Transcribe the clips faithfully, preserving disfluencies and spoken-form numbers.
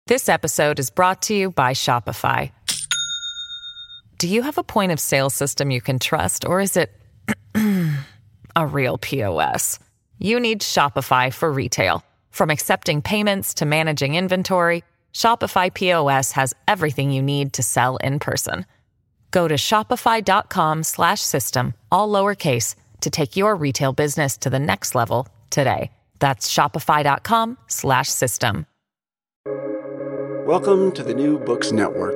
This episode is brought to you by Shopify. Do you have a point of sale system you can trust, or is it a real P O S? You need Shopify for retail. From accepting payments to managing inventory, Shopify P O S has everything you need to sell in person. Go to shopify.com slash system, all lowercase, to take your retail business to the next level today. That's shopify.com slash system. Welcome to the New Books Network.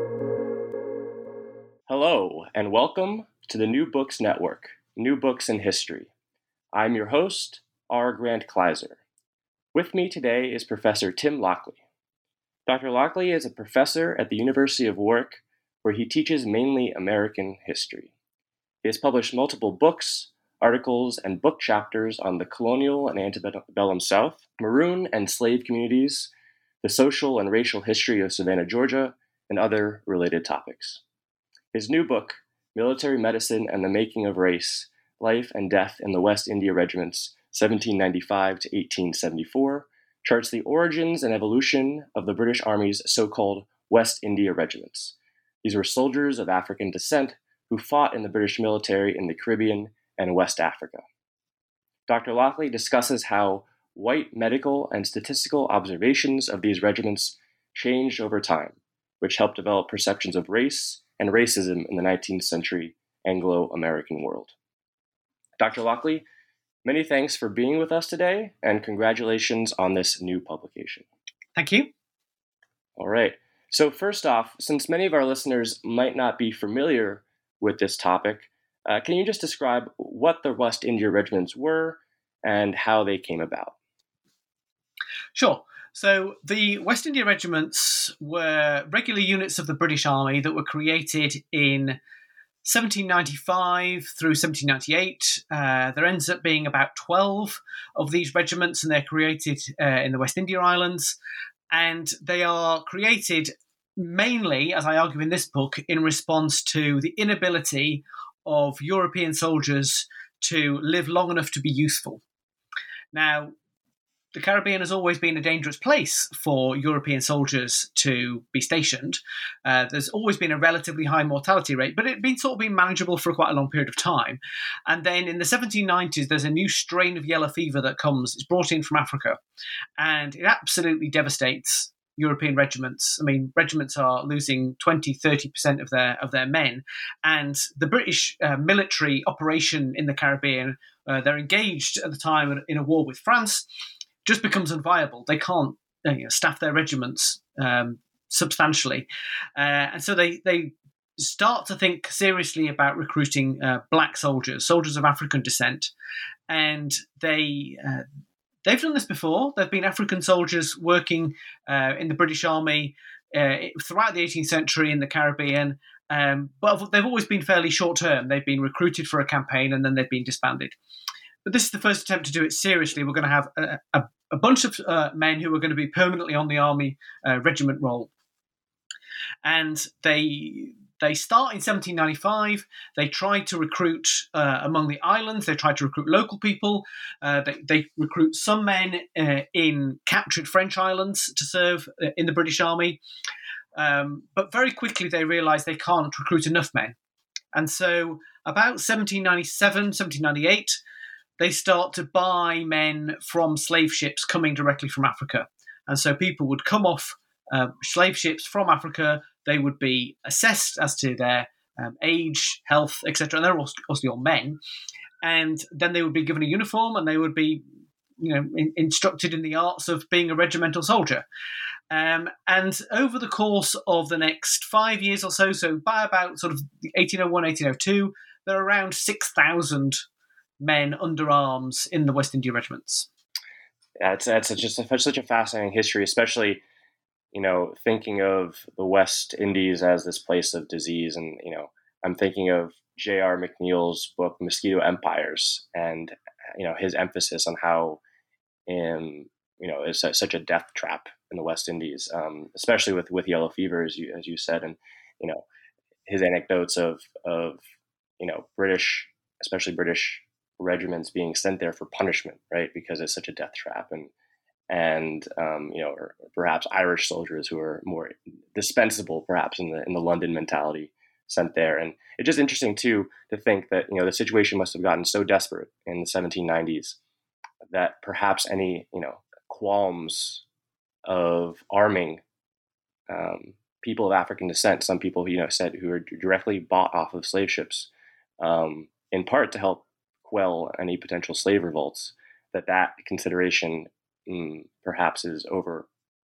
Hello, and welcome to the New Books Network, New Books in History. I'm your host, R. Grant Kleiser. With me today is Professor Tim Lockley. Doctor Lockley is a professor at the University of Warwick, where he teaches mainly American history. He has published multiple books, articles, and book chapters on the colonial and antebellum South, Maroon and slave communities, the social and racial history of Savannah, Georgia, and other related topics. His new book, Military Medicine and the Making of Race, Life and Death in the West India Regiments, seventeen ninety-five to eighteen seventy-four, charts the origins and evolution of the British Army's so-called West India Regiments. These were soldiers of African descent who fought in the British military in the Caribbean and West Africa. Doctor Lockley discusses how white medical and statistical observations of these regiments changed over time, which helped develop perceptions of race and racism in the nineteenth century Anglo-American world. Doctor Lockley, many thanks for being with us today, and congratulations on this new publication. Thank you. All right. So first off, since many of our listeners might not be familiar with this topic, uh, can you just describe what the West India Regiments were and how they came about? Sure. So the West India Regiments were regular units of the British Army that were created in seventeen ninety-five through seventeen ninety-eight. Uh, there ends up being about twelve of these regiments, and they're created uh, in the West India Islands. And they are created mainly, as I argue in this book, in response to the inability of European soldiers to live long enough to be useful. Now, the Caribbean has always been a dangerous place for European soldiers to be stationed. Uh, there's always been a relatively high mortality rate, but it's been sort of been manageable for quite a long period of time. And then in the seventeen nineties, there's a new strain of yellow fever that comes. It's brought in from Africa, and it absolutely devastates European regiments. I mean, regiments are losing twenty, thirty percent of their of their men, and the British uh, military operation in the Caribbean, uh, they're engaged at the time in a war with France, just becomes unviable. They can't uh, you know, staff their regiments um, substantially. Uh, and so they, they start to think seriously about recruiting uh, black soldiers, soldiers of African descent. And they, uh, they've done this before. There have been African soldiers working uh, in the British Army uh, throughout the eighteenth century in the Caribbean. Um, but they've always been fairly short-term. They've been recruited for a campaign and then they've been disbanded. But this is the first attempt to do it seriously. We're going to have a, a, a bunch of uh, men who are going to be permanently on the army uh, regiment roll. And they they start in seventeen ninety-five. They try to recruit uh, among the islands. They try to recruit local people. Uh, they, they recruit some men uh, in captured French islands to serve in the British Army. Um, but very quickly they realise they can't recruit enough men. And so about seventeen ninety-seven, seventeen ninety-eight, they start to buy men from slave ships coming directly from Africa. And so people would come off uh, slave ships from Africa. They would be assessed as to their um, age, health, et cetera. And they're obviously all men. And then they would be given a uniform and they would be you know, in, instructed in the arts of being a regimental soldier. Um, and over the course of the next five years or so, so by about sort of eighteen oh one, eighteen oh two, there are around six thousand men under arms in the West India regiments. Yeah, it's, it's just a, such a fascinating history, especially, you know, thinking of the West Indies as this place of disease. And, you know, I'm thinking of J R McNeil's book, Mosquito Empires, and, you know, his emphasis on how, in, you know, it's such a death trap in the West Indies, um, especially with, with yellow fever, as you, as you said. And, you know, his anecdotes of, of, you know, British, especially British regiments being sent there for punishment, right? Because it's such a death trap. And, and um, you know, or perhaps Irish soldiers who are more dispensable, perhaps in the in the London mentality, sent there. And it's just interesting too to think that you know the situation must have gotten so desperate in the seventeen nineties that perhaps any you know qualms of arming um, people of African descent, some people you know said who were directly bought off of slave ships, um, in part to help quell any potential slave revolts, that that consideration mm, perhaps is over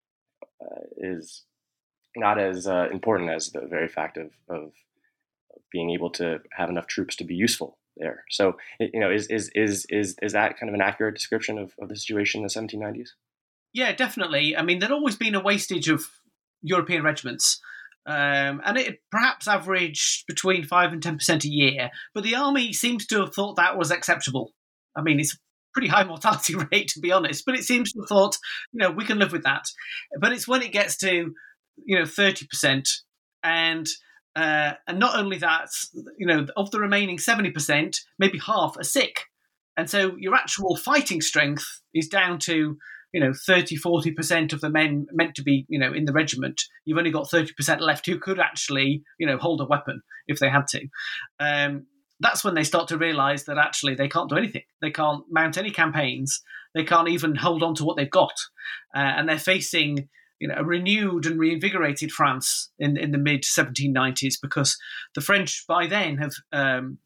uh, is not as uh, important as the very fact of, of being able to have enough troops to be useful there. So, you know, is is is is is that kind of an accurate description of, of the situation in the seventeen nineties? Yeah, definitely. I mean, there'd always been a wastage of European regiments, um, and it perhaps averaged between five and ten percent a year. But the army seems to have thought that was acceptable. I mean, it's a pretty high mortality rate, to be honest, but it seems to have thought, you know, we can live with that. But it's when it gets to, you know, thirty percent, and uh, and not only that, you know, of the remaining seventy percent, maybe half are sick, and so your actual fighting strength is down to, you know, thirty, forty percent of the men meant to be, you know, in the regiment. You've only got thirty percent left who could actually, you know, hold a weapon if they had to. Um, that's when they start to realise that actually they can't do anything. They can't mount any campaigns. They can't even hold on to what they've got. Uh, and they're facing, you know, a renewed and reinvigorated France in, in the mid seventeen nineties, because the French by then have um,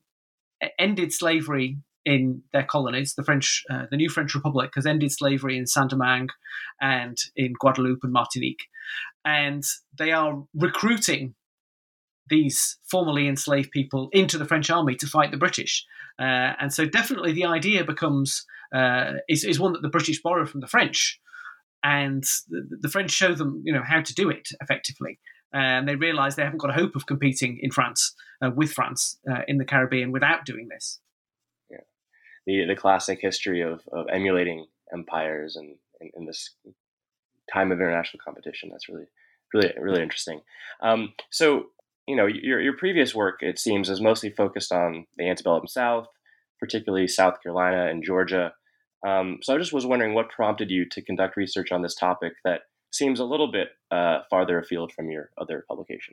ended slavery in their colonies. The French, uh, the new French Republic has ended slavery in Saint-Domingue and in Guadeloupe and Martinique. And they are recruiting these formerly enslaved people into the French army to fight the British. Uh, and so definitely the idea becomes, uh, is, is one that the British borrow from the French. And the, the French show them, you know, how to do it effectively. And they realise they haven't got a hope of competing in France, uh, with France, uh, in the Caribbean without doing this. Yeah, the the classic history of, of emulating empires and in, in this time of international competition. That's really, really, really interesting. Um, so, you know, your your previous work, it seems, is mostly focused on the antebellum South, particularly South Carolina and Georgia. Um, so I just was wondering what prompted you to conduct research on this topic that seems a little bit uh, farther afield from your other publications.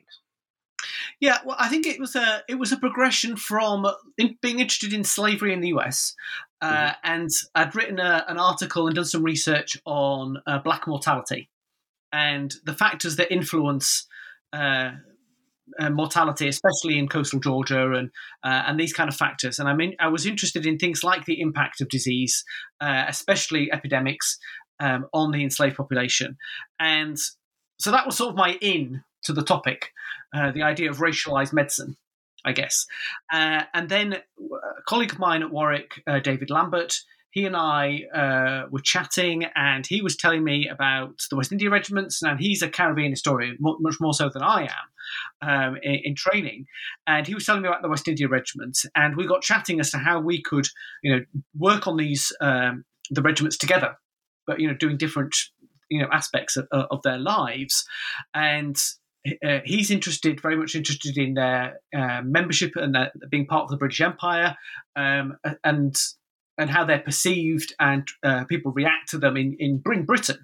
Yeah, well, I think it was a it was a progression from in, being interested in slavery in the U S, uh, mm-hmm. and I'd written a, an article and done some research on uh, black mortality and the factors that influence uh, uh, mortality, especially in coastal Georgia, and uh, and these kind of factors. And I mean, I was interested in things like the impact of disease, uh, especially epidemics, um, on the enslaved population, and so that was sort of my in to the topic, uh, the idea of racialized medicine, I guess. Uh, and then a colleague of mine at Warwick, uh, David Lambert, he and I uh, were chatting, and he was telling me about the West India regiments, and he's a Caribbean historian, much more so than I am um, in, in training. And he was telling me about the West India regiments, and we got chatting as to how we could, you know, work on these um, the regiments together, but you know, doing different, you know, aspects of, of their lives. And Uh, he's interested, very much interested in their uh, membership and their, being part of the British Empire, um, and and how they're perceived, and uh, people react to them in, in Britain.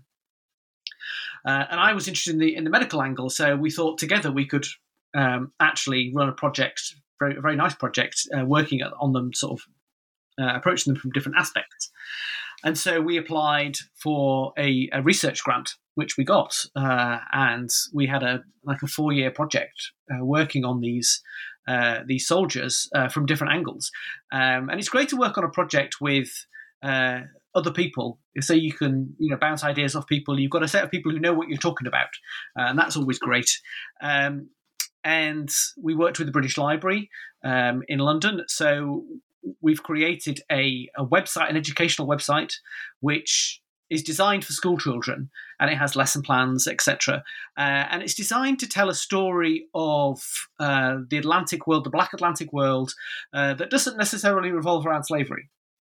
Uh, and I was interested in the in the medical angle, so we thought together we could um, actually run a project, very, a very nice project, uh, working on them, sort of uh, approaching them from different aspects. And so we applied for a, a research grant, which we got, uh, and we had a like a four-year project uh, working on these uh, these soldiers uh, from different angles. Um, and it's great to work on a project with uh, other people, so you can you know bounce ideas off people. You've got a set of people who know what you're talking about, uh, and that's always great. Um, and we worked with the British Library um, in London, so we've created a, a website, an educational website, which is designed for school children, and it has lesson plans, et cetera. Uh, and it's designed to tell a story of uh, the Atlantic world, the Black Atlantic world, uh, that doesn't necessarily revolve around slavery.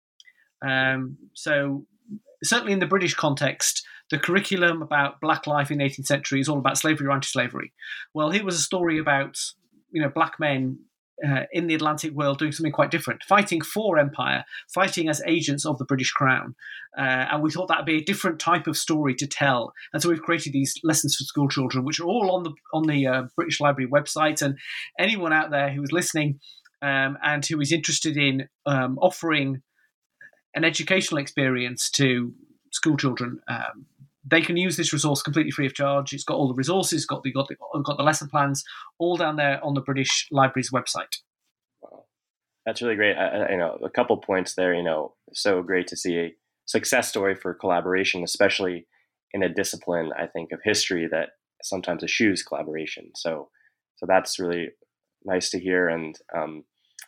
Um, so certainly in the British context, the curriculum about Black life in the eighteenth century is all about slavery or anti-slavery. Well, here was a story about, you know, Black men uh, in the Atlantic world doing something quite different, fighting for empire, fighting as agents of the British Crown. Uh, and we thought that would be a different type of story to tell. And so we've created these lessons for school children, which are all on the on the uh, British Library website. And anyone out there who is listening um, and who is interested in um, offering an educational experience to school children, um, they can use this resource completely free of charge. It's got all the resources, got the got the got the lesson plans, all down there on the British Library's website. Wow, that's really great. I, I, you know, a couple points there. You know, so great to see a success story for collaboration, especially in a discipline, I think, of history that sometimes eschews collaboration. So, so that's really nice to hear, and um,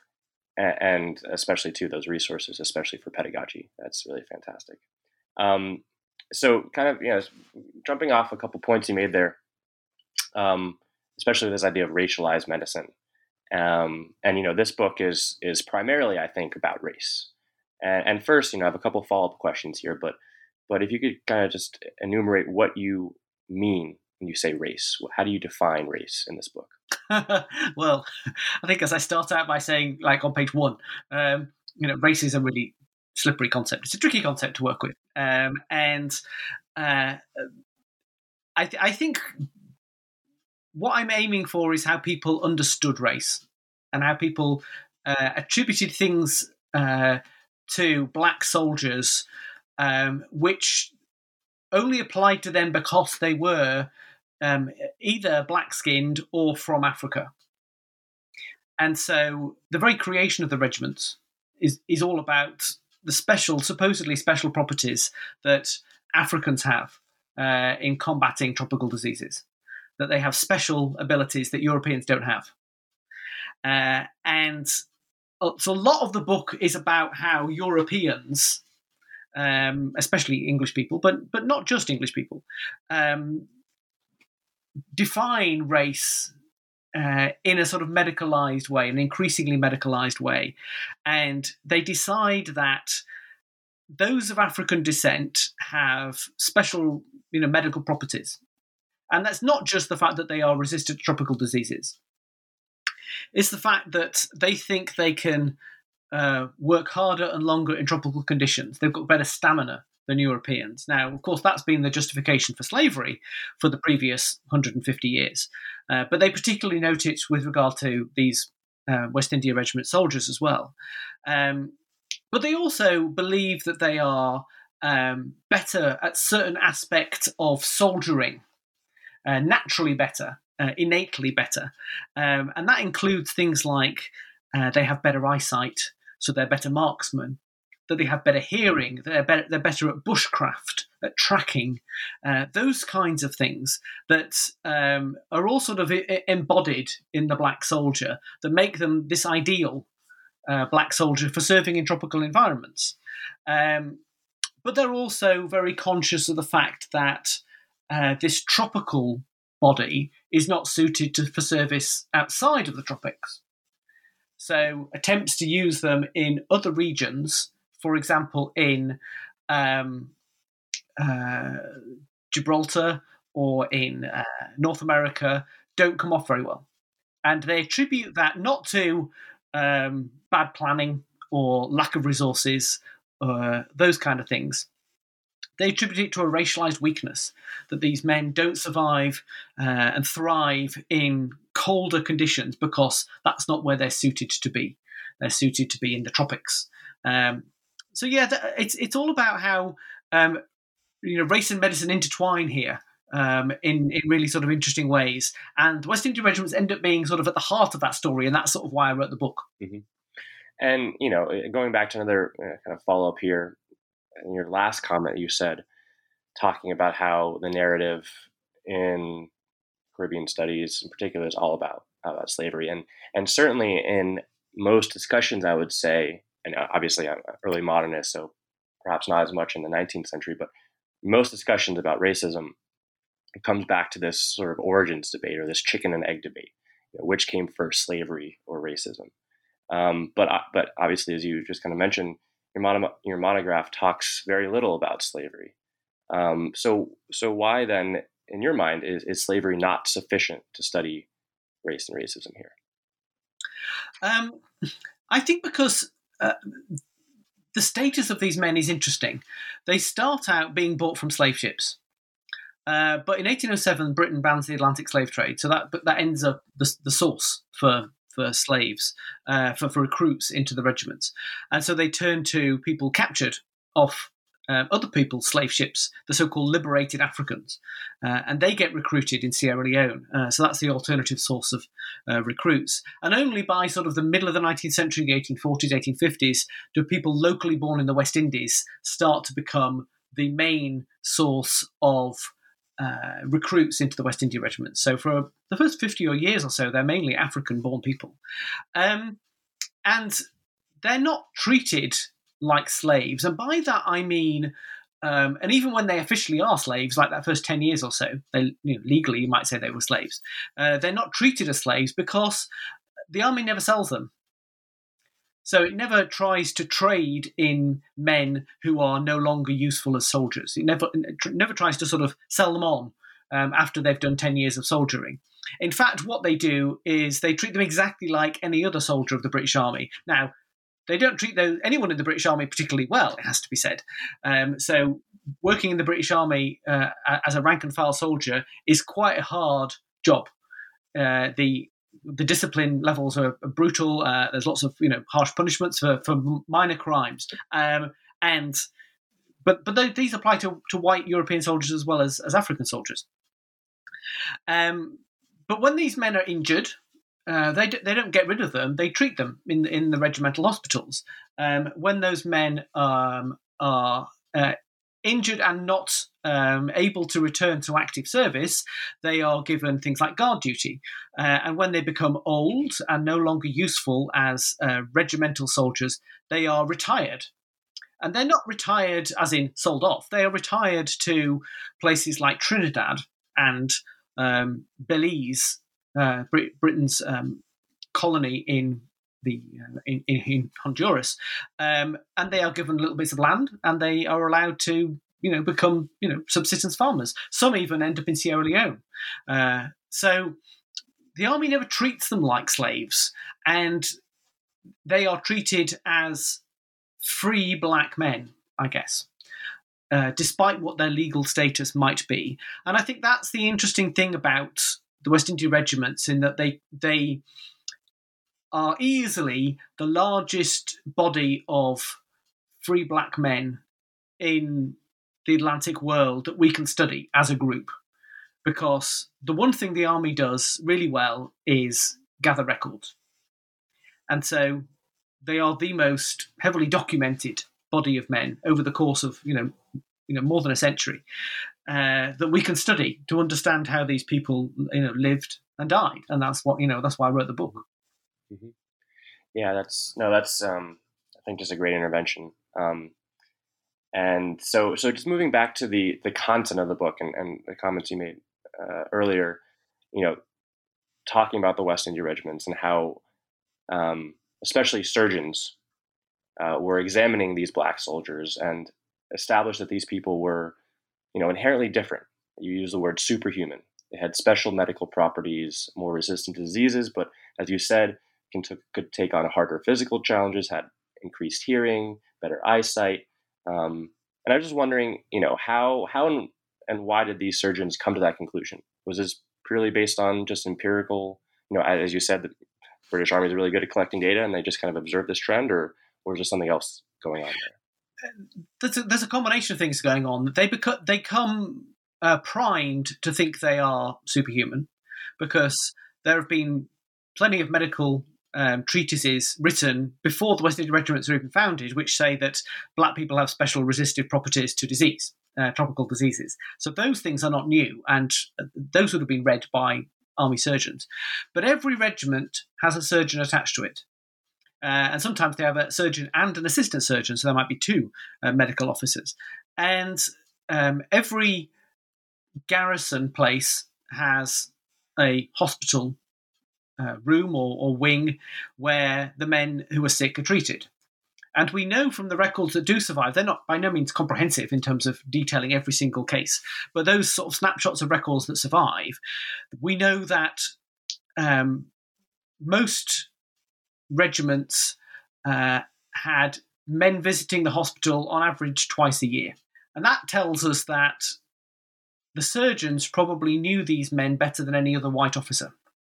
and especially too those resources, especially for pedagogy. That's really fantastic. Um, so kind of, you know, jumping off a couple points you made there, um, especially this idea of racialized medicine. Um, and, you know, this book is, is primarily, I think, about race. And, and first, you know, I have a couple follow-up questions here, but, but if you could kind of just enumerate what you mean when you say race, how do you define race in this book? Well, I think as I start out by saying, like on page one, um, you know, race is a really slippery concept. It's a tricky concept to work with. Um, and uh, I, th- I think what I'm aiming for is how people understood race and how people uh, attributed things uh, to black soldiers, um, which only applied to them because they were um, either black-skinned or from Africa. And so the very creation of the regiments is, is all about the special, supposedly special properties that Africans have uh, in combating tropical diseases, that they have special abilities that Europeans don't have. Uh, and so a lot of the book is about how Europeans, um, especially English people, but but not just English people, um, define race Uh, in a sort of medicalized way, an increasingly medicalized way. And they decide that those of African descent have special, you know, medical properties. And that's not just the fact that they are resistant to tropical diseases. It's the fact that they think they can uh, work harder and longer in tropical conditions. They've got better stamina than Europeans. Now, of course, that's been the justification for slavery for the previous one hundred fifty years. Uh, but they particularly note it with regard to these uh, West India Regiment soldiers as well. Um, but they also believe that they are um, better at certain aspects of soldiering, uh, naturally better, uh, innately better. Um, and that includes things like uh, they have better eyesight, so they're better marksmen, that they have better hearing, that they're better, they're better at bushcraft, at tracking, uh, those kinds of things that um, are all sort of I- embodied in the black soldier that make them this ideal uh, black soldier for serving in tropical environments. Um, but they're also very conscious of the fact that uh, this tropical body is not suited to, for service outside of the tropics. So attempts to use them in other regions, for example, in um, uh, Gibraltar or in uh, North America, don't come off very well. And they attribute that not to um, bad planning or lack of resources, uh, those kind of things. They attribute it to a racialized weakness, that these men don't survive uh, and thrive in colder conditions because that's not where they're suited to be. They're suited to be in the tropics. Um, So yeah, it's it's all about how um, you know race and medicine intertwine here um, in in really sort of interesting ways, and West India regiments end up being sort of at the heart of that story, and that's sort of why I wrote the book. Mm-hmm. And you know, going back to another uh, kind of follow up here, in your last comment, you said talking about how the narrative in Caribbean studies, in particular, is all about about slavery, and and certainly in most discussions, I would say. And obviously I'm an early modernist, so perhaps not as much in the nineteenth century, but most discussions about racism, it comes back to this sort of origins debate or this chicken and egg debate, you know, which came first, slavery or racism. Um, but but obviously, as you just kind of mentioned, your, mono, your monograph talks very little about slavery. Um, so so why then, in your mind, is, is slavery not sufficient to study race and racism here? Um, I think because uh, the status of these men is interesting. They start out being bought from slave ships. Uh, but in eighteen oh seven, Britain bans the Atlantic slave trade, so that but that ends up the, the source for for slaves, uh, for, for recruits into the regiments. And so they turn to people captured off um, other people's slave ships, the so-called liberated Africans, uh, and they get recruited in Sierra Leone. Uh, so that's the alternative source of uh, recruits. And only by sort of the middle of the nineteenth century, the eighteen forties, eighteen fifties, do people locally born in the West Indies start to become the main source of Uh, recruits into the West India regiments. So for the first fifty or years or so, they're mainly African-born people. Um, and they're not treated like slaves. And by that I mean, um, and even when they officially are slaves, like that first ten years or so, they, you know, legally you might say they were slaves, uh, they're not treated as slaves because the army never sells them. So it never tries to trade in men who are no longer useful as soldiers. It never it never tries to sort of sell them on um, after they've done ten years of soldiering. In fact, what they do is they treat them exactly like any other soldier of the British Army. Now, they don't treat those, anyone in the British Army particularly well, it has to be said. Um, so working in the British Army uh, as a rank-and-file soldier is quite a hard job. Uh, the The discipline levels are brutal. Uh, there's lots of, you know, harsh punishments for, for minor crimes, um, and but but they, these apply to, to white European soldiers as well as, as African soldiers. Um, but when these men are injured, uh, they they don't get rid of them. They treat them in in the regimental hospitals. Um, when those men um, are uh, injured and not um, able to return to active service, they are given things like guard duty. Uh, and when they become old and no longer useful as uh, regimental soldiers, they are retired. And they're not retired as in sold off. They are retired to places like Trinidad and um, Belize, uh, Brit- Britain's um, colony in the uh, in, in Honduras, um, and they are given little bits of land, and they are allowed to, you know, become, you know, subsistence farmers. Some even end up in Sierra Leone. Uh, so the army never treats them like slaves, and they are treated as free black men, I guess, uh, despite what their legal status might be. And I think that's the interesting thing about the West India regiments, in that they they are easily the largest body of free black men in the Atlantic world that we can study as a group. Because the one thing the army does really well is gather records. And so they are the most heavily documented body of men over the course of, you know, you know, more than a century, uh, that we can study to understand how these people, you know, lived and died. And that's what, you know, that's why I wrote the book. Mm-hmm. Yeah, that's no, that's um, I think just a great intervention. Um, and so, so just moving back to the the content of the book and, and the comments you made uh, earlier, you know, talking about the West India regiments and how, um, especially surgeons, uh, were examining these black soldiers and established that these people were, you know, inherently different. You use the word superhuman. They had special medical properties, more resistant to diseases, but as you said, can t- could take on harder physical challenges, had increased hearing, better eyesight. Um, and I was just wondering, you know, how how and, and why did these surgeons come to that conclusion? Was this purely based on just empirical, you know, as you said, the British Army is really good at collecting data and they just kind of observed this trend, or, or is there something else going on there? There's a, there's a combination of things going on. They beco- they come uh, primed to think they are superhuman, because there have been plenty of medical um, treatises written before the West India regiments were even founded, which say that black people have special resistive properties to disease, uh, tropical diseases. So those things are not new, and those would have been read by army surgeons. But every regiment has a surgeon attached to it. Uh, and sometimes they have a surgeon and an assistant surgeon, so there might be two uh, medical officers. And um, every garrison place has a hospital uh, room or, or wing where the men who are sick are treated. And we know from the records that do survive, they're not by no means comprehensive in terms of detailing every single case, but those sort of snapshots of records that survive, we know that um, most regiments uh, had men visiting the hospital on average twice a year. And that tells us that the surgeons probably knew these men better than any other white officer.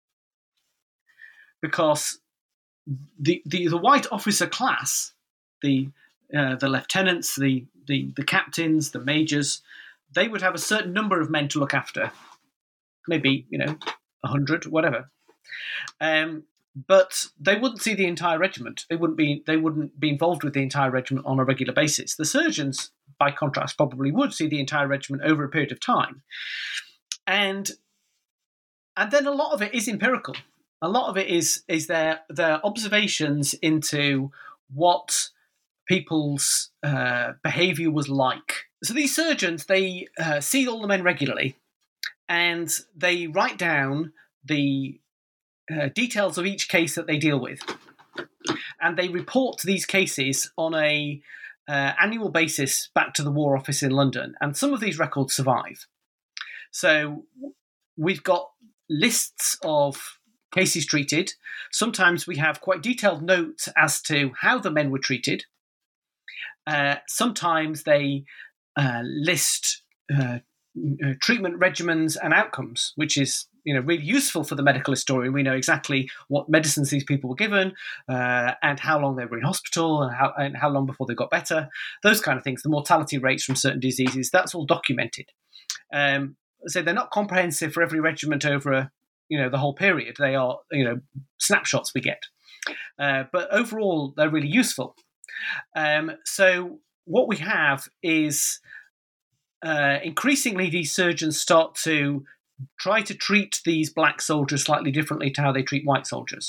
Because the the, the white officer class, the uh, the lieutenants, the, the the captains, the majors, they would have a certain number of men to look after. Maybe, you know, a hundred, whatever. Um, but they wouldn't see the entire regiment. They wouldn't be they wouldn't be involved with the entire regiment on a regular basis. The surgeons, by contrast, probably would see the entire regiment over a period of time. And and then a lot of it is empirical. A lot of it is is their their observations into what people's uh, behaviour was like. So these surgeons, they uh, see all the men regularly, and they write down the uh, details of each case that they deal with, and they report these cases on a uh, annual basis back to the War Office in London. And some of these records survive. So we've got lists of cases treated. Sometimes we have quite detailed notes as to how the men were treated. Uh, sometimes they uh, list uh, uh, treatment regimens and outcomes, which is, you know, really useful for the medical historian. We know exactly what medicines these people were given uh, and how long they were in hospital and how, and how long before they got better. Those kind of things. The mortality rates from certain diseases, that's all documented. Um, so they're not comprehensive for every regiment over a, you know, the whole period. They are, you know, snapshots we get. Uh, but overall, they're really useful. Um, so what we have is uh, increasingly these surgeons start to try to treat these black soldiers slightly differently to how they treat white soldiers.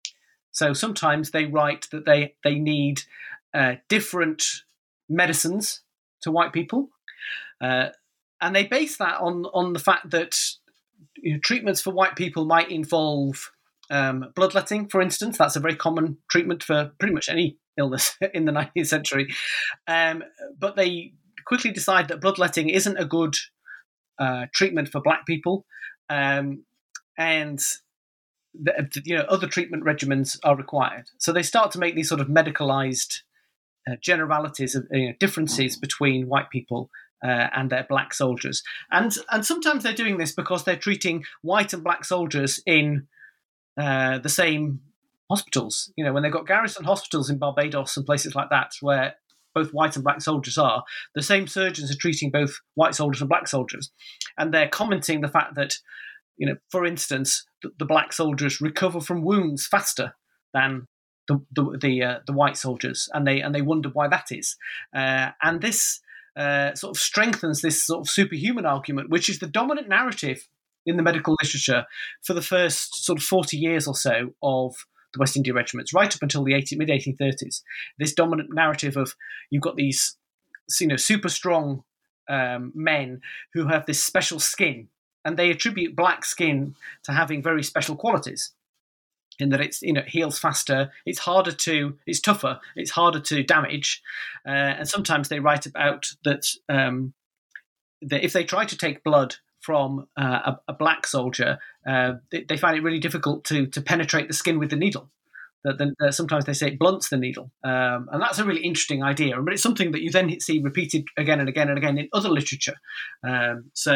So sometimes they write that they, they need uh, different medicines to white people. Uh, and they base that on, on the fact that, you know, treatments for white people might involve um, bloodletting, for instance. That's a very common treatment for pretty much any illness in the nineteenth century. Um, but they quickly decide that bloodletting isn't a good uh, treatment for black people. Um, and the, you know, other treatment regimens are required. So they start to make these sort of medicalized uh, generalities of, you know, differences between white people Uh, and their black soldiers. And and sometimes they're doing this because they're treating white and black soldiers in uh, the same hospitals. You know, when they've got garrison hospitals in Barbados and places like that, where both white and black soldiers are, the same surgeons are treating both white soldiers and black soldiers. And they're commenting the fact that, you know, for instance, the, the black soldiers recover from wounds faster than the the the, uh, the white soldiers, and they and they wonder why that is. Uh, and this Uh, sort of strengthens this sort of superhuman argument, which is the dominant narrative in the medical literature for the first sort of forty years or so of the West India regiments, right up until the mid eighteen thirties. This dominant narrative of you've got these, you know, super strong um, men who have this special skin, and they attribute black skin to having very special qualities. In that it's, you know, it heals faster, it's harder to, it's tougher, it's harder to damage, uh, and sometimes they write about that, um, that if they try to take blood from uh, a, a black soldier, uh, they, they find it really difficult to to penetrate the skin with the needle. That the, uh, sometimes they say it blunts the needle, um, and that's a really interesting idea. But it's something that you then see repeated again and again and again in other literature. Um, so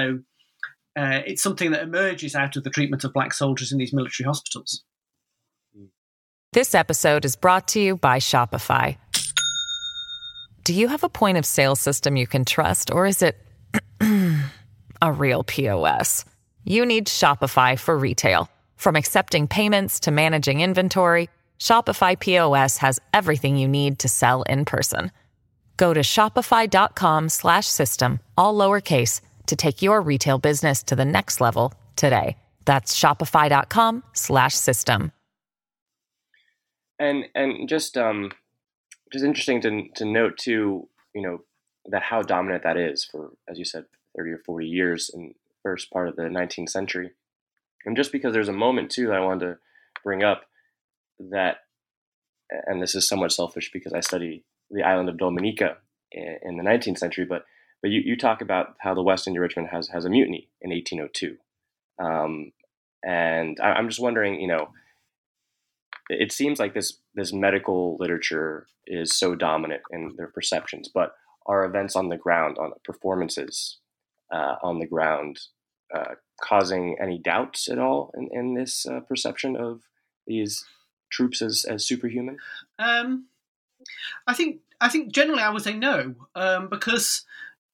uh, it's something that emerges out of the treatment of black soldiers in these military hospitals. This episode is brought to you by Shopify. Do you have a point of sale system you can trust, or is it a real P O S? You need Shopify for retail. From accepting payments to managing inventory, Shopify P O S has everything you need to sell in person. Go to shopify.com slash system, all lowercase, to take your retail business to the next level today. That's shopify.com slash system. And and just um, just interesting to to note too, you know, that how dominant that is for, as you said, thirty or forty years in the first part of the nineteenth century. And just because there's a moment too that I wanted to bring up that, and this is somewhat selfish because I study the island of Dominica in, in the nineteenth century, but but you, you talk about how the West India Regiment has has a mutiny in eighteen oh two, um, and I, I'm just wondering, you know, it seems like this this medical literature is so dominant in their perceptions, but are events on the ground, on performances uh, on the ground, uh, causing any doubts at all in, in this uh, perception of these troops as, as superhuman? Um, I think I think generally I would say no, um, because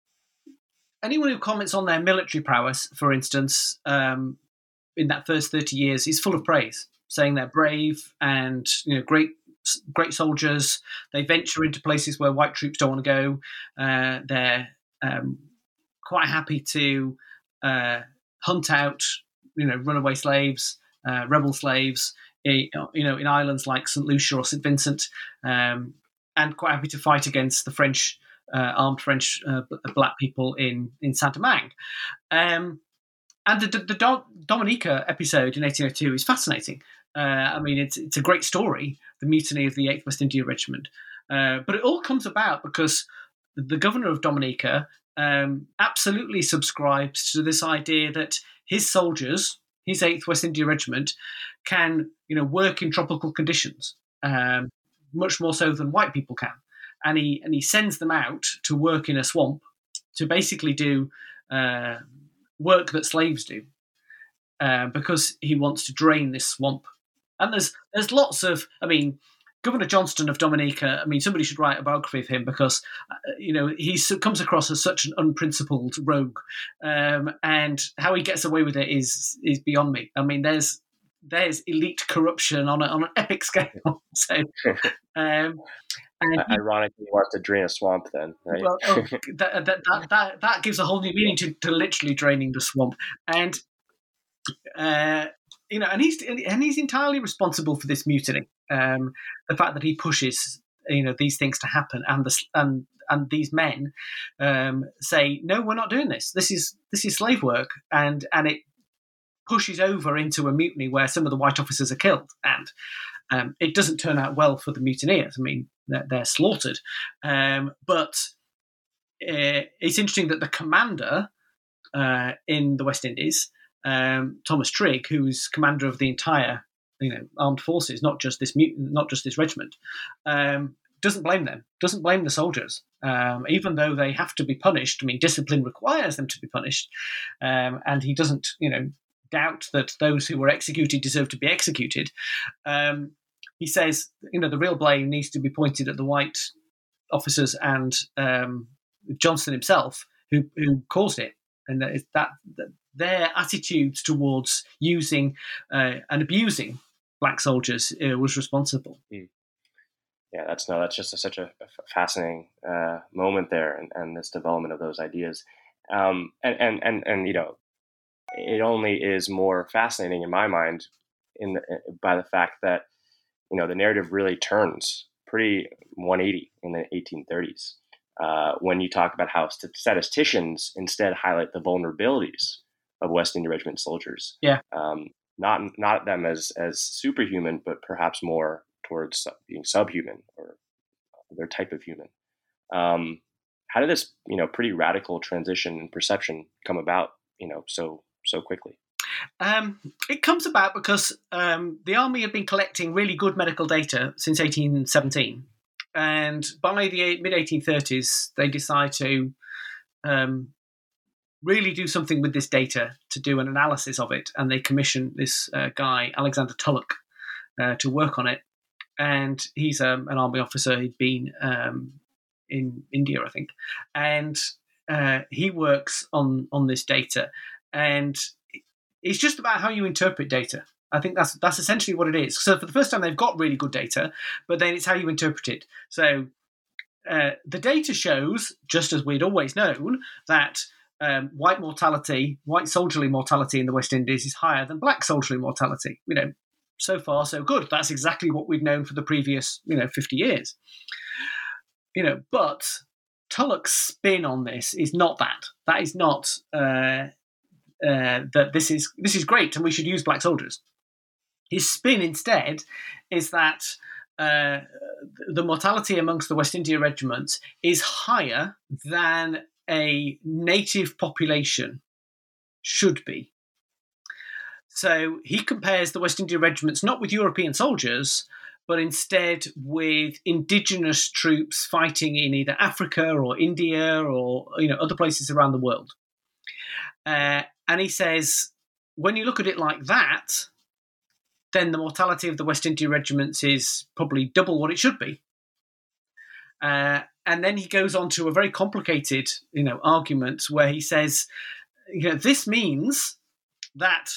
anyone who comments on their military prowess, for instance, um, in that first thirty years, is full of praise, saying they're brave and you know great great soldiers. They venture into places where white troops don't want to go. Uh, they're um, quite happy to uh, hunt out you know runaway slaves, uh, rebel slaves, you know in islands like Saint Lucia or Saint Vincent, um, and quite happy to fight against the French. Uh, armed French uh, black people in in Saint-Domingue. Um, and the, the Do- Dominica episode in eighteen oh two is fascinating. Uh, I mean, it's it's a great story, the mutiny of the eighth West India Regiment. Uh, but it all comes about because the governor of Dominica um, absolutely subscribes to this idea that his soldiers, his eighth West India Regiment, can you know work in tropical conditions, um, much more so than white people can. And he and he sends them out to work in a swamp to basically do uh, work that slaves do, uh, because he wants to drain this swamp. And there's there's lots of, I mean, Governor Johnston of Dominica. I mean, somebody should write a biography of him because uh, you know he comes across as such an unprincipled rogue, um, and how he gets away with it is is beyond me. I mean, there's there's elite corruption on a, on an epic scale. So. Um, And he, Ironically, he wants to drain a swamp then, right? Well, oh, that, that, that, that, that gives a whole new meaning to, to literally draining the swamp. And, uh, you know, and he's and he's entirely responsible for this mutiny. Um, the fact that he pushes, you know, these things to happen, and the and and these men um, say, no, we're not doing this. This is this is slave work, and and it pushes over into a mutiny where some of the white officers are killed, and um, it doesn't turn out well for the mutineers. I mean, they're, they're slaughtered, um, but uh, it's interesting that the commander uh, in the West Indies, um, Thomas Trigg, who's commander of the entire, you know, armed forces, not just this mut- not just this regiment, um, doesn't blame them. Doesn't blame the soldiers, um, even though they have to be punished. I mean, discipline requires them to be punished, um, and he doesn't, you know, doubt that those who were executed deserve to be executed. Um, he says, you know, the real blame needs to be pointed at the white officers and um, Johnston himself, who who caused it, and that, that, that their attitudes towards using uh, and abusing black soldiers uh, was responsible. Mm. Yeah, that's no, that's just a, such a, a fascinating uh, moment there, and, and this development of those ideas, um, and, and and and you know, it only is more fascinating in my mind in the, by the fact that you know the narrative really turns pretty one eighty in the eighteen thirties uh, when you talk about how statisticians instead highlight the vulnerabilities of West India Regiment soldiers. Yeah, um, not not them as as superhuman, but perhaps more towards being subhuman or their type of human. Um, how did this, you know, pretty radical transition in perception come about, you know, so so quickly? Um, it comes about because um, the army had been collecting really good medical data since eighteen seventeen, and by the mid eighteen thirties, they decide to um, really do something with this data, to do an analysis of it, and they commission this uh, guy, Alexander Tulloch, uh, to work on it. And he's um, an army officer. He'd been um, in India, I think, and uh, he works on on this data. And it's just about how you interpret data. I think that's that's essentially what it is. So for the first time, they've got really good data, but then it's how you interpret it. So uh, the data shows, just as we'd always known, that um, white mortality, white soldierly mortality in the West Indies is higher than black soldierly mortality. You know. So far, so good. That's exactly what we'd known for the previous, you know, fifty years. You know, but Tulloch's spin on this is not that. That is not uh, uh, that this is this is great and we should use black soldiers. His spin instead is that uh, the mortality amongst the West India regiments is higher than a native population should be. So he compares the West India regiments not with European soldiers, but instead with indigenous troops fighting in either Africa or India or you know other places around the world. Uh, and he says, when you look at it like that, then the mortality of the West India regiments is probably double what it should be. Uh, and then he goes on to a very complicated, you know, argument where he says, you know, this means that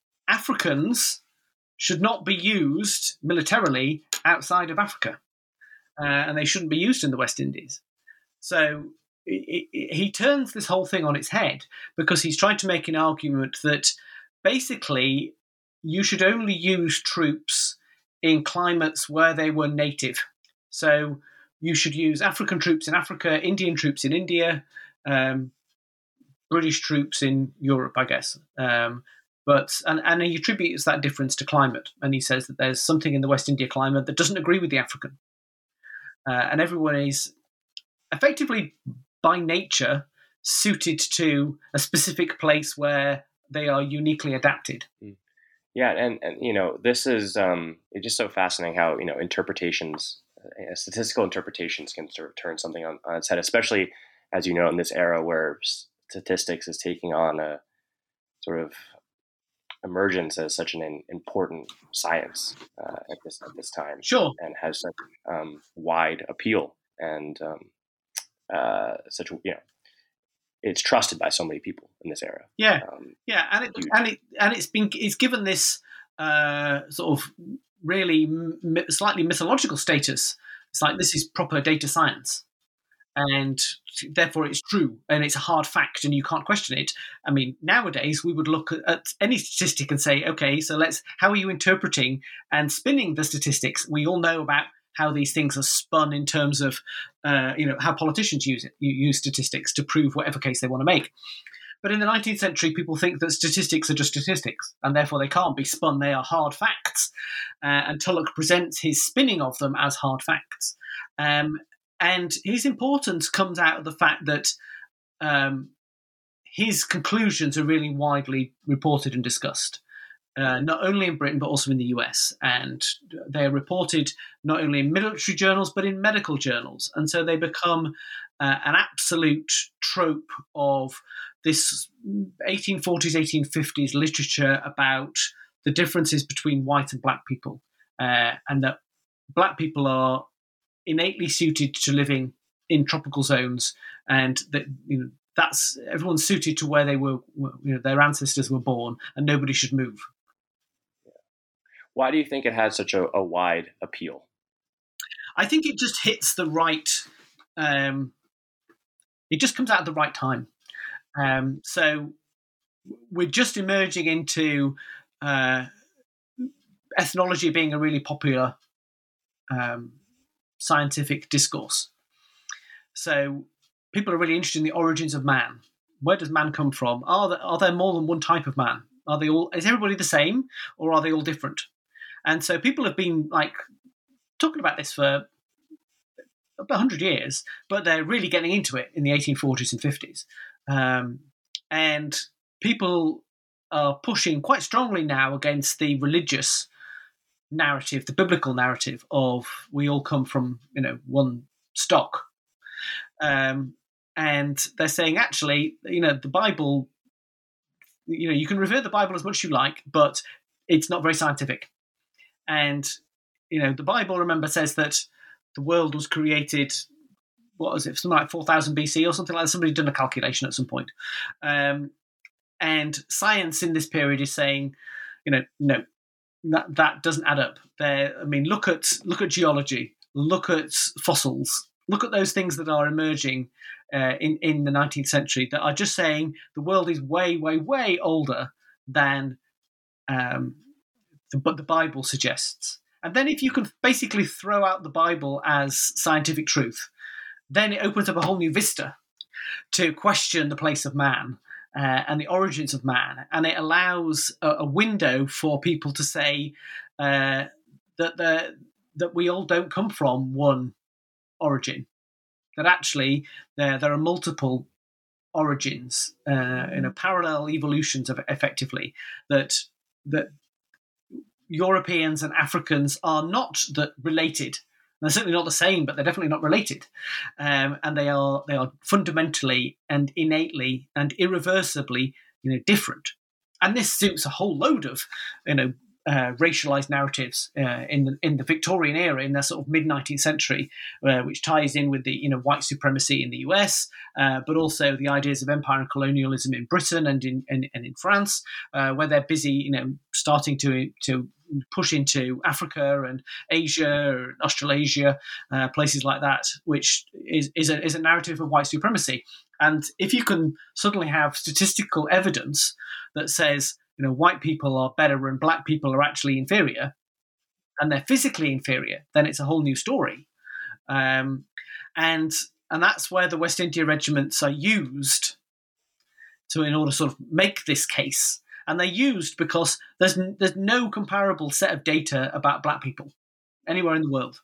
Africans should not be used militarily outside of Africa, uh, and they shouldn't be used in the West Indies. So it, it, he turns this whole thing on its head because he's trying to make an argument that basically you should only use troops in climates where they were native. So you should use African troops in Africa, Indian troops in India, um, British troops in Europe, I guess. Um, but and, and he attributes that difference to climate. And he says that there's something in the West India climate that doesn't agree with the African. Uh, and everyone is effectively, by nature, suited to a specific place where they are uniquely adapted. Yeah, and, and you know, this is um, it's just so fascinating how, you know, interpretations, uh, statistical interpretations can sort of turn something on, on its head, especially, as you know, in this era where statistics is taking on a sort of emergence as such an important science uh, at this at this time. Sure. And has such um, wide appeal and um, uh, such, you know, it's trusted by so many people in this era. Yeah, um, yeah, and it huge. and it and it's been it's given this uh, sort of really m- slightly mythological status. It's like this is proper data science, and therefore it's true and it's a hard fact, and you can't question it. I mean, nowadays we would look at, at any statistic and say, okay, so let's how are you interpreting and spinning the statistics? We all know about how these things are spun in terms of, uh, you know, how politicians use it, you use statistics to prove whatever case they want to make. But in the nineteenth century, people think that statistics are just statistics, and therefore they can't be spun. They are hard facts. Uh, and Tulloch presents his spinning of them as hard facts. Um, and his importance comes out of the fact that um, his conclusions are really widely reported and discussed. Uh, not only in Britain, but also in the U S. And they are reported not only in military journals, but in medical journals. And so they become uh, an absolute trope of this eighteen forties, eighteen fifties literature about the differences between white and black people. Uh, and that black people are innately suited to living in tropical zones. And that, you know, that's everyone's suited to where they were, you know, their ancestors were born, and nobody should move. Why do you think it has such a, a wide appeal? I think it just hits the right. Um, it just comes out at the right time. Um, so we're just emerging into uh, ethnology being a really popular um, scientific discourse. So people are really interested in the origins of man. Where does man come from? Are there, are there more than one type of man? Are they all? Is everybody the same, or are they all different? And so people have been like talking about this for about one hundred years, but they're really getting into it in the eighteen forties and fifties. Um, and people are pushing quite strongly now against the religious narrative, the biblical narrative of we all come from, you know, one stock. Um, and they're saying, actually, you know, the Bible, you know, you can revere the Bible as much as you like, but it's not very scientific. And, you know, the Bible, remember, says that the world was created, what was it, something like four thousand B C or something like that. Somebody done a calculation at some point. Um, and science in this period is saying, you know, no, that, that doesn't add up. There, I mean, look at look at geology, look at fossils, look at those things that are emerging uh, in, in the nineteenth century that are just saying the world is way, way, way older than um, the, the Bible suggests. And then if you can basically throw out the Bible as scientific truth, then it opens up a whole new vista to question the place of man uh, and the origins of man. And it allows a, a window for people to say uh, that the, that we all don't come from one origin, that actually there, there are multiple origins, uh, you know, parallel evolutions of effectively, that that Europeans and Africans are not that related. They're certainly not the same, but they're definitely not related, um, and they are they are fundamentally and innately and irreversibly, you know, different. And this suits a whole load of, you know, uh, racialized narratives uh, in the in the Victorian era, in the sort of mid nineteenth century, uh, which ties in with the, you know, white supremacy in the U S, uh, but also the ideas of empire and colonialism in Britain and in and, and in France, uh, where they're busy, you know, starting to to push into Africa and Asia and Australasia, uh, places like that, which is is a, is a narrative of white supremacy. And if you can suddenly have statistical evidence that says, you know, white people are better and black people are actually inferior, and they're physically inferior, then it's a whole new story. Um, and and that's where the West India regiments are used to, in order to sort of make this case. And they're used because there's there's no comparable set of data about black people anywhere in the world.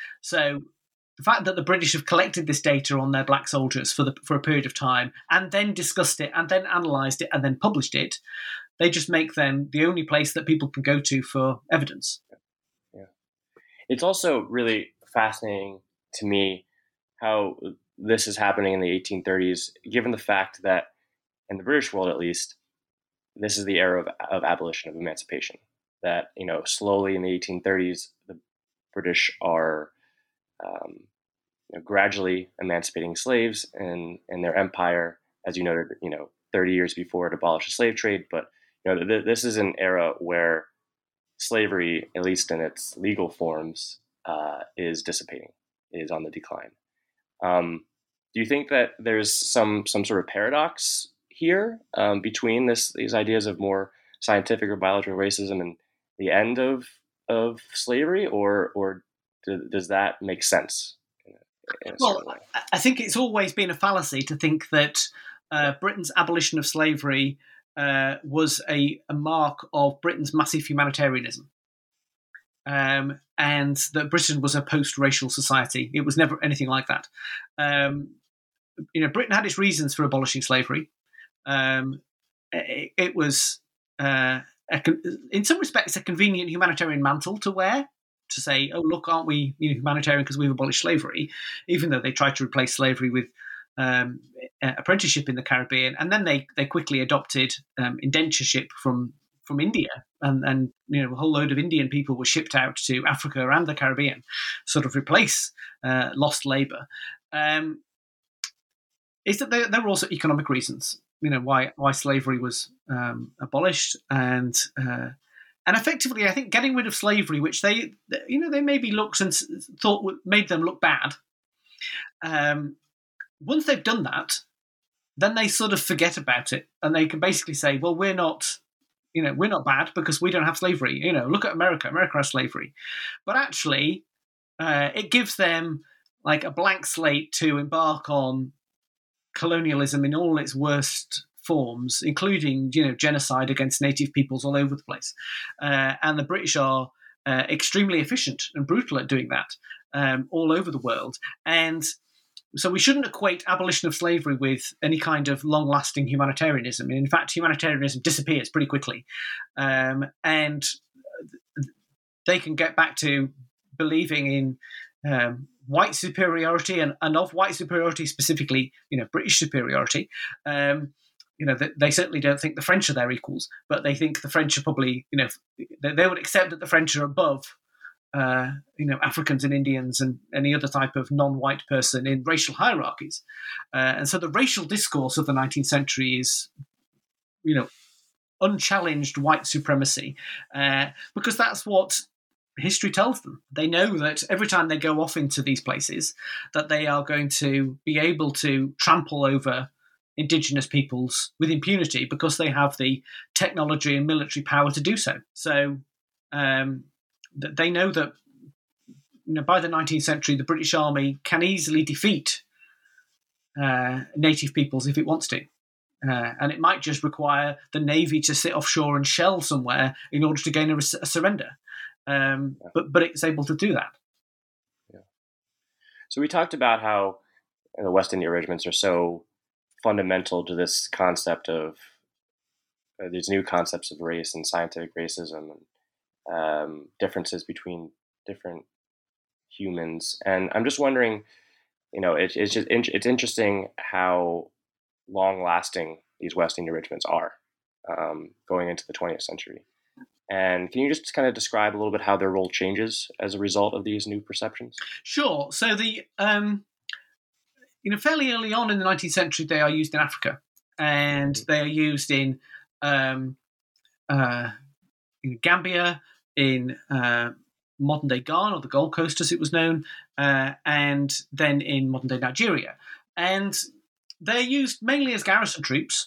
So the fact that the British have collected this data on their black soldiers for the for a period of time, and then discussed it, and then analysed it, and then published it, they just make them the only place that people can go to for evidence. Yeah, it's also really fascinating to me how this is happening in the eighteen thirties, given the fact that in the British world, at least, this is the era of, of abolition, of emancipation. That, you know, slowly in the eighteen thirties, the British are um, you know, gradually emancipating slaves and and their empire, as you noted, you know, thirty years before it abolished the slave trade. But you know, th- this is an era where slavery, at least in its legal forms, uh, is dissipating, is on the decline. Um, do you think that there's some some sort of paradox here um, between this these ideas of more scientific or biological racism and the end of of slavery, or or do, does that make sense? In a, in a well, I think it's always been a fallacy to think that uh, Britain's abolition of slavery uh, was a, a mark of Britain's massive humanitarianism, um, and that Britain was a post-racial society. It was never anything like that. Um, you know, Britain had its reasons for abolishing slavery. Um, it, it was, uh, a, in some respects, a convenient humanitarian mantle to wear, to say, "Oh, look, aren't we, you know, humanitarian because we've abolished slavery?" Even though they tried to replace slavery with um, apprenticeship in the Caribbean, and then they they quickly adopted um, indentureship from from India, and and you know, a whole load of Indian people were shipped out to Africa and the Caribbean, sort of replace uh, lost labour. Um, is that there, there were also economic reasons, you know, why why slavery was um, abolished, and uh, and effectively, I think getting rid of slavery, which they, you know, they maybe looked and thought made them look bad. Um, once they've done that, then they sort of forget about it, and they can basically say, "Well, we're not, you know, we're not bad because we don't have slavery. You know, look at America. America has slavery." But actually, uh, it gives them like a blank slate to embark on colonialism in all its worst forms, including, you know, genocide against native peoples all over the place. Uh, and the British are uh, extremely efficient and brutal at doing that um, all over the world. And so we shouldn't equate abolition of slavery with any kind of long-lasting humanitarianism. In fact, humanitarianism disappears pretty quickly. Um, and they can get back to believing in um, white superiority, and, and of white superiority specifically, you know, British superiority. Um, you know, they, they certainly don't think the French are their equals, but they think the French are probably, you know, they, they would accept that the French are above, uh, you know, Africans and Indians and any other type of non-white person in racial hierarchies. Uh, and so the racial discourse of the nineteenth century is, you know, unchallenged white supremacy, uh, because that's what history tells them. They know that every time they go off into these places, that they are going to be able to trample over indigenous peoples with impunity because they have the technology and military power to do so. So um, they know that, you know, by the nineteenth century, the British Army can easily defeat uh, native peoples if it wants to. Uh, and it might just require the Navy to sit offshore and shell somewhere in order to gain a, a surrender. Um, yeah. but, but it's able to do that. Yeah. So we talked about how the West India regiments are so fundamental to this concept of uh, these new concepts of race and scientific racism, and um, differences between different humans. And I'm just wondering, you know, it, it's just it's interesting how long-lasting these West India regiments are um, going into the twentieth century. And can you just kind of describe a little bit how their role changes as a result of these new perceptions? Sure. So the um, you know, fairly early on in the nineteenth century, they are used in Africa, and they are used in um, uh, in Gambia, in uh, modern-day Ghana, or the Gold Coast as it was known, uh, and then in modern-day Nigeria. And they're used mainly as garrison troops.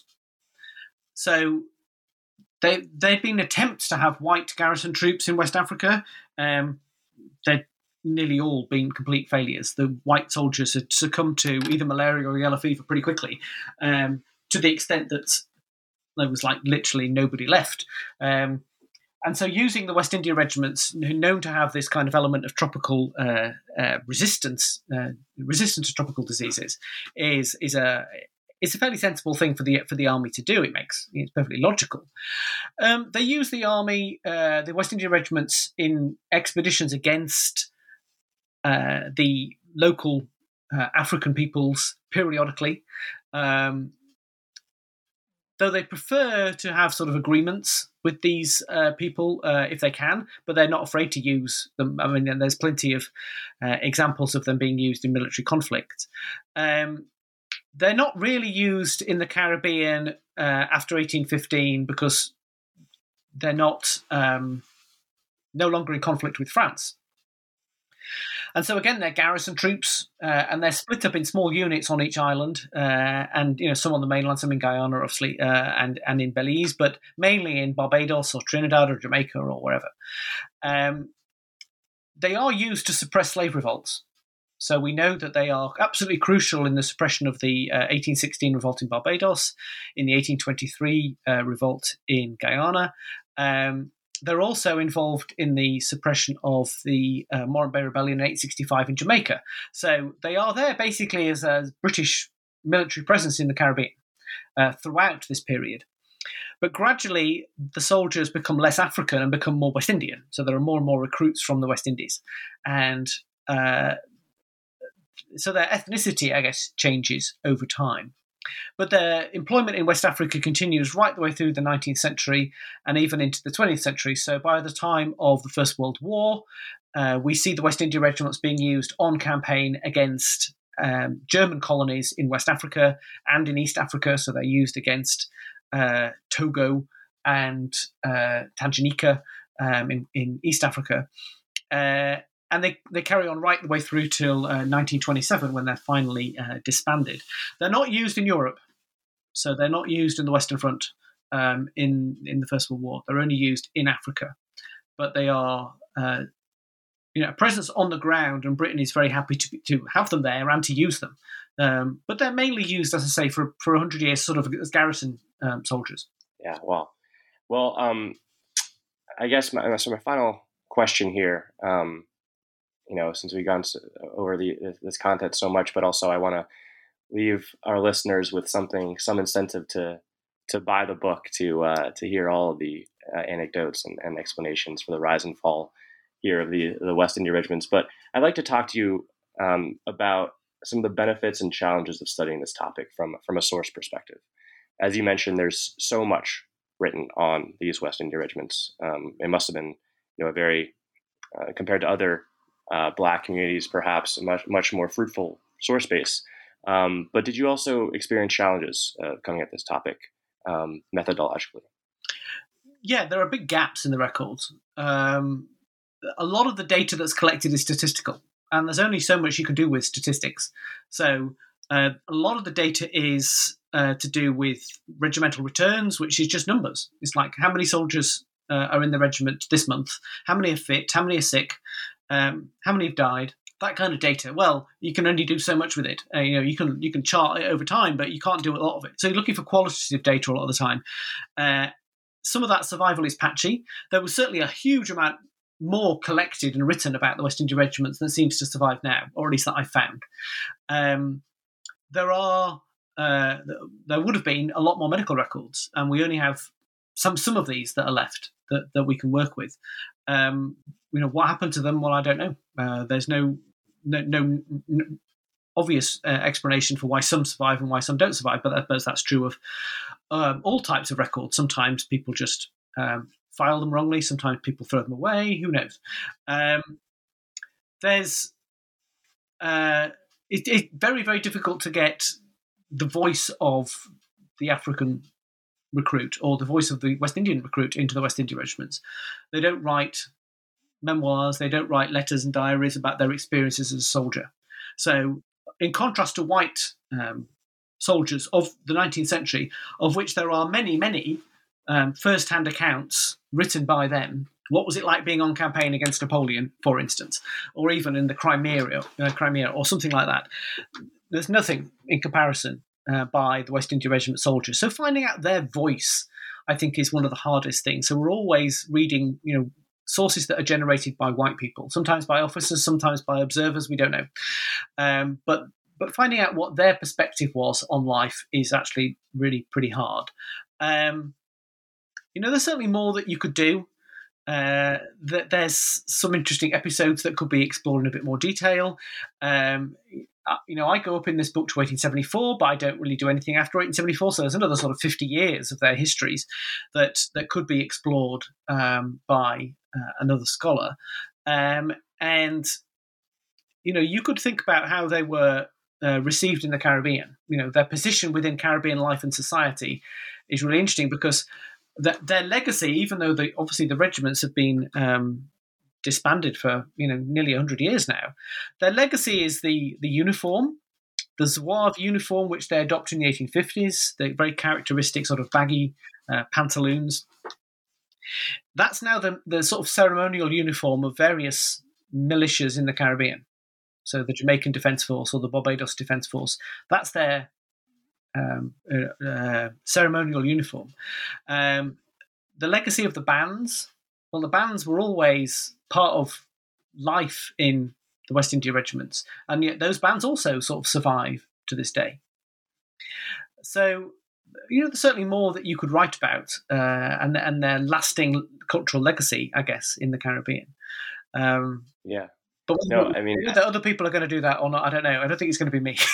So they, they've been attempts to have white garrison troops in West Africa. Um, they've nearly all been complete failures. The white soldiers had succumbed to either malaria or yellow fever pretty quickly, um, to the extent that there was like literally nobody left. Um, and so using the West India regiments, known to have this kind of element of tropical uh, uh, resistance, uh, resistance to tropical diseases, is is a it's a fairly sensible thing for the for the army to do. It makes it's perfectly logical. Um, they use the army, uh, the West India regiments, in expeditions against uh, the local uh, African peoples periodically. Um, Though they prefer to have sort of agreements with these uh, people uh, if they can, but they're not afraid to use them. I mean, there's plenty of uh, examples of them being used in military conflict. Um, they're not really used in the Caribbean uh, after eighteen fifteen because they're not um, no longer in conflict with France. And so again, they're garrison troops, uh, and they're split up in small units on each island, uh, and you know some on the mainland, some in Guyana, obviously, uh, and and in Belize, but mainly in Barbados or Trinidad or Jamaica or wherever. Um, they are used to suppress slave revolts. So we know that they are absolutely crucial in the suppression of the uh, eighteen sixteen revolt in Barbados, in the eighteen twenty-three uh, revolt in Guyana. Um, They're also involved in the suppression of the uh, Morant Bay Rebellion in eighteen sixty-five in Jamaica. So they are there basically as a British military presence in the Caribbean uh, throughout this period. But gradually, the soldiers become less African and become more West Indian. So there are more and more recruits from the West Indies. And uh, so their ethnicity, I guess, changes over time. But their employment in West Africa continues right the way through the nineteenth century and even into the twentieth century. So by the time of the First World War, uh, we see the West India regiments being used on campaign against um, German colonies in West Africa and in East Africa. So they're used against uh, Togo and uh, Tanganyika um, in, in East Africa. Uh, And they, they carry on right the way through till uh, nineteen twenty-seven when they're finally uh, disbanded. They're not used in Europe, so they're not used in the Western Front um, in in the First World War. They're only used in Africa, but they are uh, you know a presence on the ground, and Britain is very happy to to have them there and to use them. Um, but they're mainly used, as I say, for for a hundred years, sort of as garrison um, soldiers. Yeah, well, well, um, I guess my so my final question here. Um, You know, since we've gone over the, this content so much, but also I want to leave our listeners with something, some incentive to to buy the book, to uh, to hear all of the uh, anecdotes and, and explanations for the rise and fall here of the the West India regiments. But I'd like to talk to you um, about some of the benefits and challenges of studying this topic from from a source perspective. As you mentioned, there's so much written on these West India regiments. Um, it must have been, you know, a very uh, compared to other Uh, Black communities, perhaps a much, much more fruitful source base. Um, but did you also experience challenges uh, coming at this topic um, methodologically? Yeah, there are big gaps in the records. Um, a lot of the data that's collected is statistical, and there's only so much you can do with statistics. So uh, a lot of the data is uh, to do with regimental returns, which is just numbers. It's like how many soldiers uh, are in the regiment this month, how many are fit, how many are sick, Um, how many have died? That kind of data. Well, you can only do so much with it. Uh, you know, you can you can chart it over time, but you can't do a lot of it. So you're looking for qualitative data a lot of the time. Uh, some of that survival is patchy. There was certainly a huge amount more collected and written about the West India regiments than seems to survive now, or at least that I found. Um, there are uh, there would have been a lot more medical records, and we only have some some of these that are left that, that we can work with. Um, you know, what happened to them? Well, I don't know. Uh, there's no no, no, no obvious uh, explanation for why some survive and why some don't survive, but I suppose that's true of um, all types of records. Sometimes people just um, file them wrongly. Sometimes people throw them away. Who knows? Um, there's uh, it, it's very, very difficult to get the voice of the African recruit or the voice of the West Indian recruit into the West India regiments. They don't write memoirs. They don't write letters and diaries about their experiences as a soldier. So in contrast to white um, soldiers of the nineteenth century, of which there are many, many um, first-hand accounts written by them. What was it like being on campaign against Napoleon, for instance, or even in the Crimea, uh, Crimea or something like that? There's nothing in comparison uh, by the West India Regiment soldiers. So finding out their voice, I think, is one of the hardest things. So we're always reading, you know, sources that are generated by white people, sometimes by officers, sometimes by observers, we don't know. Um, but but finding out what their perspective was on life is actually really pretty hard. Um, you know, there's certainly more that you could do. Uh, that there's some interesting episodes that could be explored in a bit more detail. Um, you know, I go up in this book to eighteen seventy-four, but I don't really do anything after eighteen seventy-four. So there's another sort of fifty years of their histories that that could be explored um, by uh, another scholar. Um, and, you know, you could think about how they were uh, received in the Caribbean. You know, their position within Caribbean life and society is really interesting because that their legacy, even though the, obviously the regiments have been um, disbanded for you know nearly one hundred years now, their legacy is the the uniform, the Zouave uniform, which they adopt in the eighteen fifties, the very characteristic sort of baggy uh, pantaloons. That's now the, the sort of ceremonial uniform of various militias in the Caribbean. So the Jamaican Defence Force or the Barbados Defence Force, that's their Um, uh, uh, ceremonial uniform. Um, the legacy of the bands, well, the bands were always part of life in the West India regiments, and yet those bands also sort of survive to this day. So, you know, there's certainly more that you could write about, uh, and and their lasting cultural legacy, I guess, in the Caribbean. Um, yeah. But no, whether, I mean, whether other people are going to do that or not, I don't know. I don't think it's going to be me.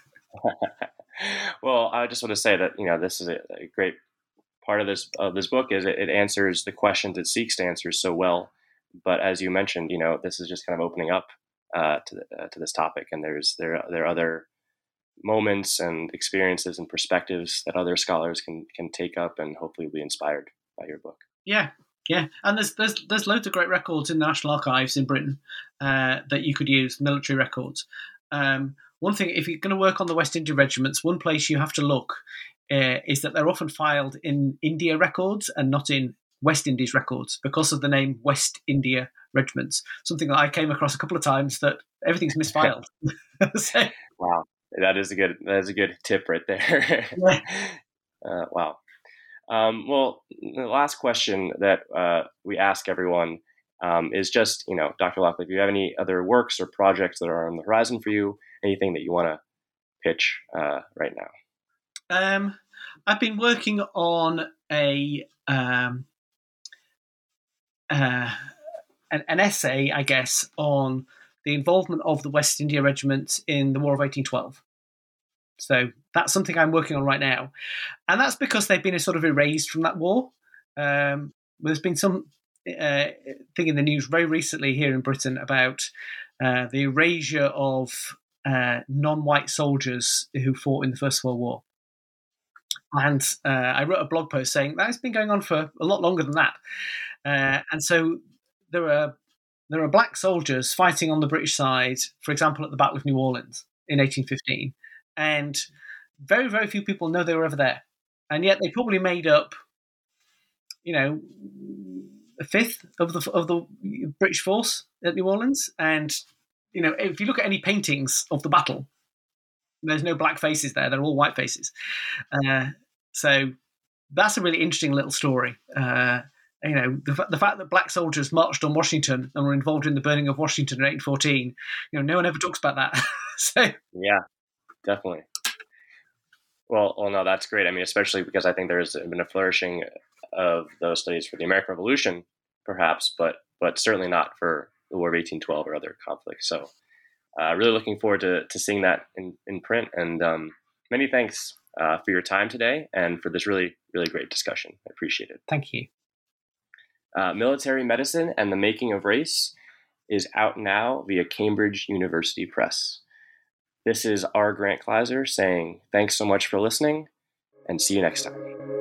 Well, I just want to say that you know this is a, a great part of this of this book is it, it answers the questions it seeks to answer so well. But as you mentioned, you know this is just kind of opening up uh, to the, uh, to this topic, and there's there there are other moments and experiences and perspectives that other scholars can can take up and hopefully be inspired by your book. Yeah, yeah, and there's there's there's loads of great records in the National Archives in Britain uh, that you could use, military records. Um, One thing, if you're going to work on the West India regiments, one place you have to look uh, is that they're often filed in India records and not in West Indies records because of the name West India regiments. Something that I came across a couple of times that everything's misfiled. So, wow, that is a good that is a good tip right there. Yeah. uh, wow. Um, well, the last question that uh, we ask everyone um, is just, you know, Doctor Lockley, if you have any other works or projects that are on the horizon for you, anything that you want to pitch uh, right now? Um, I've been working on a um, uh, an, an essay, I guess, on the involvement of the West India Regiment in the War of eighteen twelve. So that's something I'm working on right now. And that's because they've been sort of erased from that war. Um, there's been some uh, thing in the news very recently here in Britain about uh, the erasure of uh, non-white soldiers who fought in the First World War. And uh, I wrote a blog post saying that it's been going on for a lot longer than that. Uh, and so there are there are black soldiers fighting on the British side, for example, at the Battle of New Orleans in eighteen fifteen. And very, very few people know they were ever there. And yet they probably made up, you know, a fifth of the of the British force at New Orleans. And, you know, if you look at any paintings of the battle, there's no black faces there. They're all white faces. Uh, so that's a really interesting little story. Uh, you know, the, the fact that black soldiers marched on Washington and were involved in the burning of Washington in eighteen fourteen, you know, no one ever talks about that. So yeah, definitely. Well, well, no, that's great. I mean, especially because I think there's been a flourishing of those studies for the American Revolution, perhaps, but but certainly not for the War of eighteen twelve or other conflicts. So uh, really looking forward to, to seeing that in, in print. And um, many thanks uh, for your time today and for this really, really great discussion. I appreciate it. Thank you. Uh, Military Medicine and the Making of Race is out now via Cambridge University Press. This is R. Grant Kleiser saying thanks so much for listening, and see you next time.